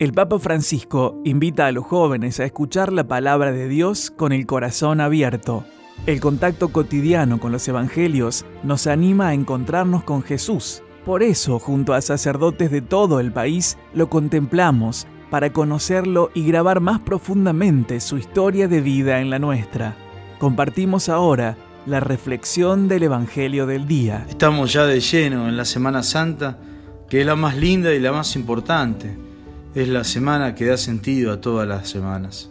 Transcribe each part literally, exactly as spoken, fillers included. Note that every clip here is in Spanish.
El Papa Francisco invita a los jóvenes a escuchar la palabra de Dios con el corazón abierto. El contacto cotidiano con los evangelios nos anima a encontrarnos con Jesús. Por eso, junto a sacerdotes de todo el país, lo contemplamos para conocerlo y grabar más profundamente su historia de vida en la nuestra. Compartimos ahora la reflexión del Evangelio del día. Estamos ya de lleno en la Semana Santa, que es la más linda y la más importante. Es la semana que da sentido a todas las semanas.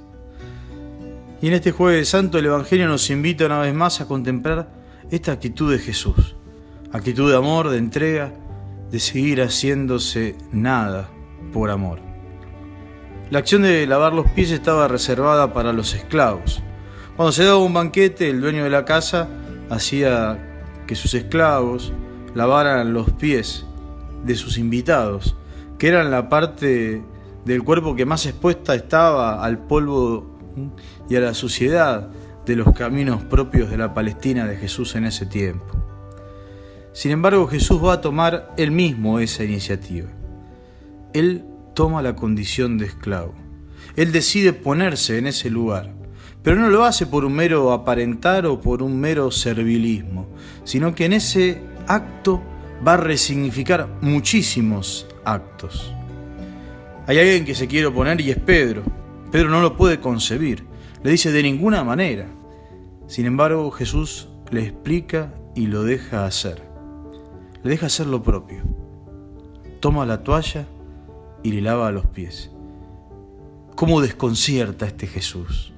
Y en este Jueves Santo el Evangelio nos invita una vez más a contemplar esta actitud de Jesús. Actitud de amor, de entrega, de seguir haciéndose nada por amor. La acción de lavar los pies estaba reservada para los esclavos. Cuando se daba un banquete, el dueño de la casa hacía que sus esclavos lavaran los pies de sus invitados, que eran la parte del cuerpo que más expuesta estaba al polvo y a la suciedad de los caminos propios de la Palestina de Jesús en ese tiempo. Sin embargo, Jesús va a tomar él mismo esa iniciativa. Él toma la condición de esclavo. Él decide ponerse en ese lugar, pero no lo hace por un mero aparentar o por un mero servilismo, sino que en ese acto va a resignificar muchísimos actos. Hay alguien que se quiere oponer y es Pedro. Pedro no lo puede concebir. Le dice de ninguna manera. Sin embargo, Jesús le explica y lo deja hacer. Le deja hacer lo propio. Toma la toalla y le lava los pies. ¿Cómo desconcierta este Jesús?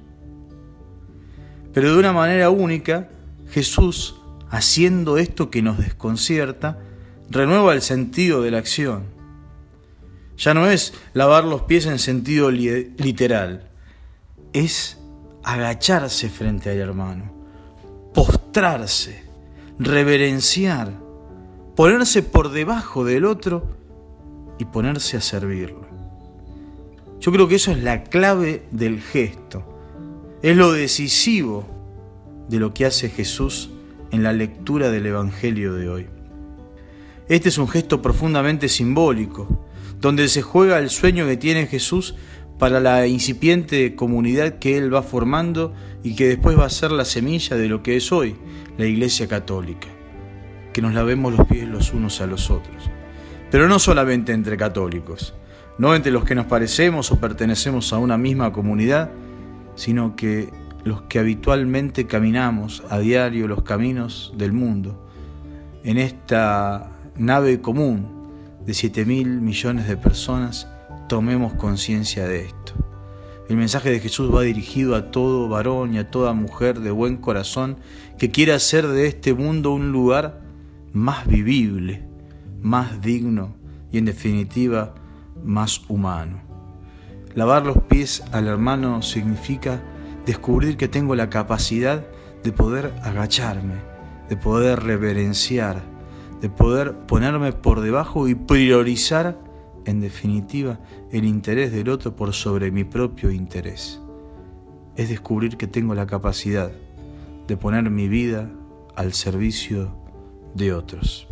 Pero de una manera única, Jesús, haciendo esto que nos desconcierta, renueva el sentido de la acción. Ya no es lavar los pies en sentido li- literal, es agacharse frente al hermano, postrarse, reverenciar, ponerse por debajo del otro y ponerse a servirlo. Yo creo que eso es la clave del gesto, es lo decisivo de lo que hace Jesús en la lectura del Evangelio de hoy. Este es un gesto profundamente simbólico, donde se juega el sueño que tiene Jesús para la incipiente comunidad que Él va formando y que después va a ser la semilla de lo que es hoy la Iglesia Católica, que nos lavemos los pies los unos a los otros. Pero no solamente entre católicos, no entre los que nos parecemos o pertenecemos a una misma comunidad, sino que los que habitualmente caminamos a diario los caminos del mundo, en esta nave común de siete mil millones de personas, tomemos conciencia de esto. El mensaje de Jesús va dirigido a todo varón y a toda mujer de buen corazón que quiera hacer de este mundo un lugar más vivible, más digno y en definitiva más humano. Lavar los pies al hermano significa descubrir que tengo la capacidad de poder agacharme, de poder reverenciar, de poder ponerme por debajo y priorizar, en definitiva, el interés del otro por sobre mi propio interés. Es descubrir que tengo la capacidad de poner mi vida al servicio de otros.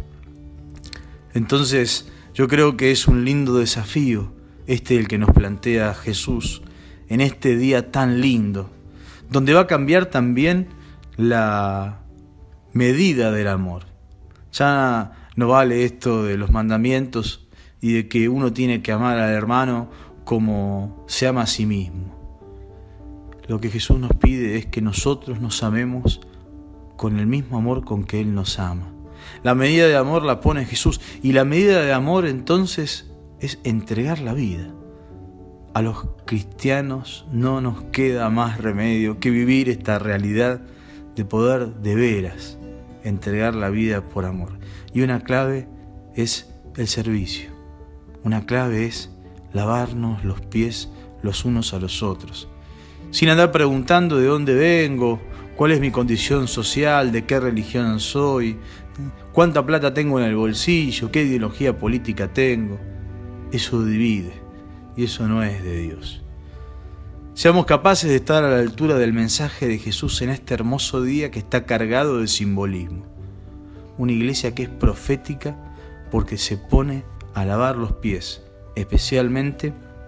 Entonces, yo creo que es un lindo desafío este el que nos plantea Jesús en este día tan lindo, donde va a cambiar también la medida del amor. Ya no vale esto de los mandamientos y de que uno tiene que amar al hermano como se ama a sí mismo. Lo que Jesús nos pide es que nosotros nos amemos con el mismo amor con que Él nos ama. La medida de amor la pone Jesús y la medida de amor entonces es entregar la vida. A los cristianos no nos queda más remedio que vivir esta realidad de poder de veras entregar la vida por amor. Y una clave es el servicio. Una clave es lavarnos los pies los unos a los otros, sin andar preguntando de dónde vengo, cuál es mi condición social, de qué religión soy, cuánta plata tengo en el bolsillo, qué ideología política tengo. Eso divide y eso no es de Dios. Seamos capaces de estar a la altura del mensaje de Jesús en este hermoso día que está cargado de simbolismo. Una iglesia que es profética porque se pone a lavar los pies, especialmente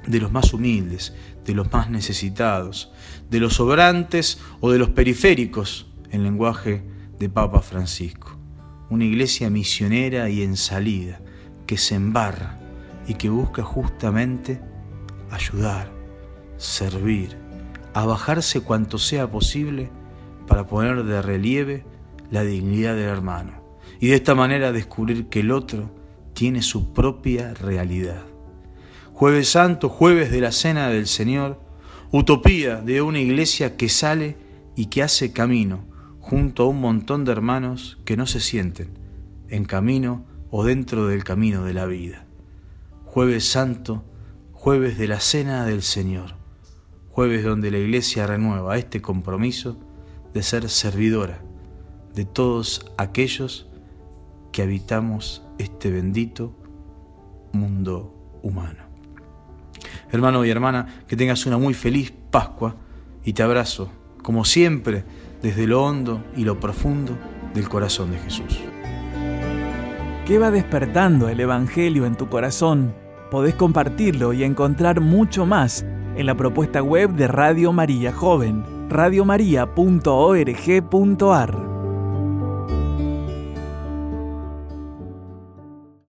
de los más humildes, de los más necesitados, de los sobrantes o de los periféricos, en lenguaje de Papa Francisco. Una iglesia misionera y en salida, que se embarra y que busca justamente ayudar, servir, a bajarse cuanto sea posible para poner de relieve la dignidad del hermano y de esta manera descubrir que el otro tiene su propia realidad. Jueves Santo, jueves de la Cena del Señor, utopía de una iglesia que sale y que hace camino junto a un montón de hermanos que no se sienten en camino o dentro del camino de la vida. Jueves Santo, jueves de la Cena del Señor, jueves donde la iglesia renueva este compromiso de ser servidora de todos aquellos que habitamos este bendito mundo humano. Hermano y hermana, que tengas una muy feliz Pascua y te abrazo, como siempre, desde lo hondo y lo profundo del corazón de Jesús. ¿Qué va despertando el Evangelio en tu corazón? Podés compartirlo y encontrar mucho más en la propuesta web de Radio María Joven, radio maría punto org punto a r.